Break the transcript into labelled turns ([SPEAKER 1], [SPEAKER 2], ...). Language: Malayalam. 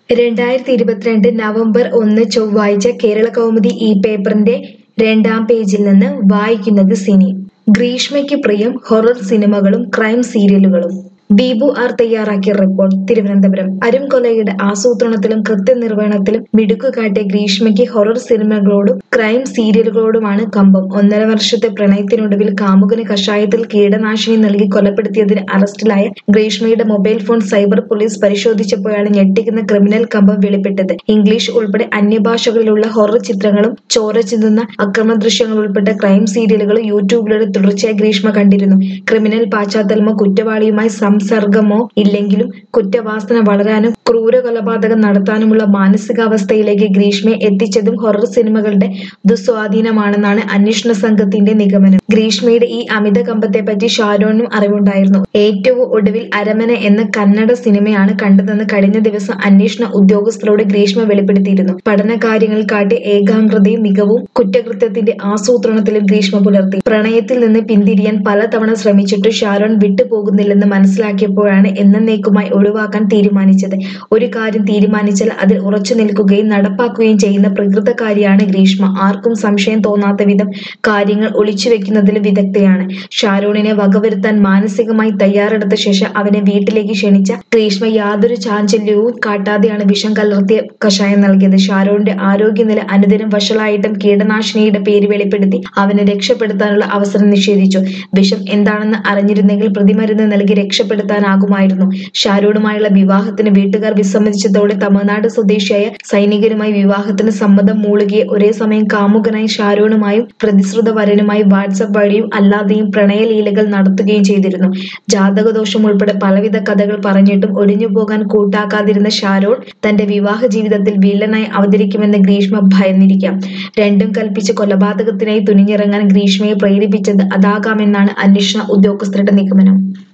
[SPEAKER 1] 2022 നവംബർ 1 ചൊവ്വാഴ്ച കേരളകൗമുദി ഈ പേപ്പറിന്റെ 2-ാം പേജിൽ നിന്ന് വായിക്കുന്നത് സിനി. ഗ്രീഷ്മയ്ക്ക് പ്രിയം ഹൊറർ സിനിമകളും ക്രൈം സീരിയലുകളും. ദീപു ആർ തയ്യാറാക്കിയ റിപ്പോർട്ട്. തിരുവനന്തപുരം. അരുംകൊലയുടെ ആസൂത്രണത്തിലും കൃത്യനിർവഹണത്തിലും മിടുക്കുകാട്ടിയ ഗ്രീഷ്മയ്ക്ക് ഹൊറർ സിനിമകളോടും ക്രൈം സീരിയലുകളോടുമാണ് കമ്പം. 1.5 വർഷത്തെ പ്രണയത്തിനൊടുവിൽ കാമുകന് കഷായത്തിൽ കീടനാശിനി നൽകി കൊലപ്പെടുത്തിയതിന് അറസ്റ്റിലായ ഗ്രീഷ്മയുടെ മൊബൈൽ ഫോൺ സൈബർ പോലീസ് പരിശോധിച്ചപ്പോഴാണ് ഞെട്ടിക്കുന്ന ക്രിമിനൽ കമ്പം വെളിപ്പെട്ടത്. ഇംഗ്ലീഷ് ഉൾപ്പെടെ അന്യഭാഷകളിലുള്ള ഹൊറർ ചിത്രങ്ങളും ചോര ചിന്തുന്ന അക്രമ ദൃശ്യങ്ങൾ ഉൾപ്പെട്ട ക്രൈം സീരിയലുകളും യൂട്യൂബിലൂടെ തുടർച്ചയായി ഗ്രീഷ്മ കണ്ടിരുന്നു. ക്രിമിനൽ പശ്ചാത്തലമോ കുറ്റവാളിയുമായി സംസർഗമോ ഇല്ലെങ്കിലും കുറ്റവാസന വളരാനും ക്രൂര കൊലപാതകം നടത്താനുമുള്ള മാനസികാവസ്ഥയിലേക്ക് ഗ്രീഷ്മയെ എത്തിച്ചതും ഹൊറർ സിനിമകളുടെ ദുസ്വാധീനമാണെന്നാണ് അന്വേഷണ സംഘത്തിന്റെ നിഗമനം. ഗ്രീഷ്മയുടെ ഈ അമിത കമ്പത്തെപ്പറ്റി ഷാരോണിനും അറിവുണ്ടായിരുന്നു. ഏറ്റവും ഒടുവിൽ അരമന എന്ന കന്നഡ സിനിമയാണ് കണ്ടതെന്ന് കഴിഞ്ഞ ദിവസം അന്വേഷണ ഉദ്യോഗസ്ഥരോട് ഗ്രീഷ്മ വെളിപ്പെടുത്തിയിരുന്നു. പഠനകാര്യങ്ങളിൽ കാട്ടിയ ഏകാഗ്രതയും മികവും കുറ്റകൃത്യത്തിന്റെ ആസൂത്രണത്തിലും ഗ്രീഷ്മ പുലർത്തി. പ്രണയത്തിൽ നിന്ന് പിന്തിരിയാൻ പലതവണ ശ്രമിച്ചിട്ടും ഷാരോൺ വിട്ടുപോകുന്നില്ലെന്ന് മനസ്സിലാക്കിയപ്പോഴാണ് എന്നേക്കുമായി ഒഴിവാക്കാൻ തീരുമാനിച്ചത്. ഒരു കാര്യം തീരുമാനിച്ചാൽ അതിൽ ഉറച്ചു നിൽക്കുകയും നടപ്പാക്കുകയും ചെയ്യുന്ന പ്രകൃതക്കാരിയാണ് ഗ്രീഷ്മ. ആർക്കും സംശയം തോന്നാത്ത വിധം കാര്യങ്ങൾ ഒളിച്ചുവെക്കുന്നതിൽ വിദഗ്ധയാണ്. ഷാരോണിനെ വകവരുത്താൻ മാനസികമായി തയ്യാറെടുത്ത ശേഷം അവനെ വീട്ടിലേക്ക് ക്ഷണിച്ച ഗ്രീഷ്മ യാതൊരു ചാഞ്ചല്യവും കാട്ടാതെയാണ് വിഷം കലർത്തിയ കഷായം നൽകിയത്. ഷാരോണിന്റെ ആരോഗ്യനില അനുദിനം വഷളായിട്ടും കീടനാശിനിയുടെ പേര് വെളിപ്പെടുത്തി അവനെ രക്ഷപ്പെടുത്താനുള്ള അവസരം നിഷേധിച്ചു. വിഷം എന്താണെന്ന് അറിഞ്ഞിരുന്നെങ്കിൽ പ്രതിമരുന്ന് നൽകി രക്ഷപ്പെടുത്താനാകുമായിരുന്നു. ഷാരോണുമായുള്ള വിവാഹത്തിന് വീട്ടുകാർ വിസമ്മതിച്ചതോടെ തമിഴ്നാട് സ്വദേശിയായ സൈനികനുമായി വിവാഹത്തിന് സമ്മതം മൂളുകയെ ഒരേ സമയം കാമുകനായി ഷാരോണുമായും പ്രതിശ്രുത വരനുമായി വാട്സ്ആപ്പ് വഴിയും അല്ലാതെയും പ്രണയലീലകൾ നടത്തുകയും ചെയ്തിരുന്നു. ജാതകദോഷം ഉൾപ്പെടെ പലവിധ കഥകൾ പറഞ്ഞിട്ടും ഒഴിഞ്ഞുപോകാൻ കൂട്ടാക്കാതിരുന്ന ഷാരോൺ തന്റെ വിവാഹ ജീവിതത്തിൽ വില്ലനായി അവതരിക്കുമെന്ന് ഗ്രീഷ്മ ഭയന്നിരിക്കാം. രണ്ടും കൽപ്പിച്ച് കൊലപാതകത്തിനായി തുനിഞ്ഞിറങ്ങാൻ ഗ്രീഷ്മയെ പ്രേരിപ്പിച്ചത് അതാകാമെന്നാണ് അന്വേഷണ ഉദ്യോഗസ്ഥരുടെ നിഗമനം.